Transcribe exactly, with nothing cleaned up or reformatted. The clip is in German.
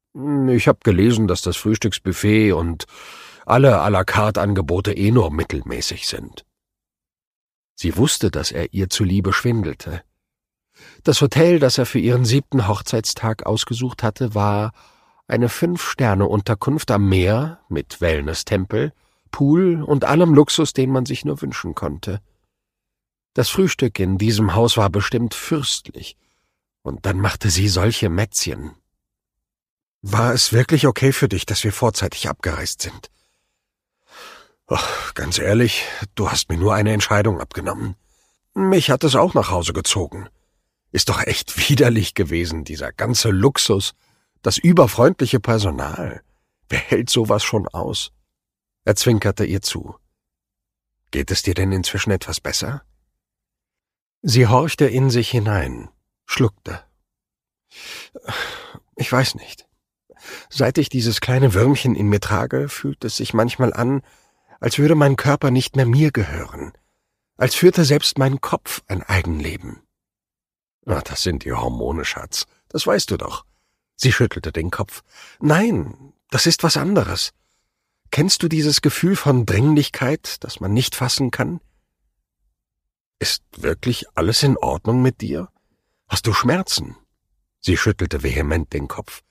Ich habe gelesen, dass das Frühstücksbuffet und alle à la carte Angebote eh nur mittelmäßig sind. Sie wusste, dass er ihr zuliebe schwindelte. Das Hotel, das er für ihren siebten Hochzeitstag ausgesucht hatte, war eine Fünf-Sterne-Unterkunft am Meer mit Wellness-Tempel, Pool und allem Luxus, den man sich nur wünschen konnte. Das Frühstück in diesem Haus war bestimmt fürstlich, und dann machte sie solche Mätzchen. »War es wirklich okay für dich, dass wir vorzeitig abgereist sind?« »Ach, ganz ehrlich, du hast mir nur eine Entscheidung abgenommen. Mich hat es auch nach Hause gezogen. Ist doch echt widerlich gewesen, dieser ganze Luxus, das überfreundliche Personal. Wer hält sowas schon aus?« Er zwinkerte ihr zu. »Geht es dir denn inzwischen etwas besser?« Sie horchte in sich hinein, schluckte. »Ich weiß nicht. Seit ich dieses kleine Würmchen in mir trage, fühlt es sich manchmal an, als würde mein Körper nicht mehr mir gehören, als führte selbst mein Kopf ein Eigenleben.« »Ach, das sind die Hormone, Schatz, das weißt du doch.« Sie schüttelte den Kopf. »Nein, das ist was anderes. Kennst du dieses Gefühl von Dringlichkeit, das man nicht fassen kann?« »Ist wirklich alles in Ordnung mit dir? Hast du Schmerzen?« Sie schüttelte vehement den Kopf.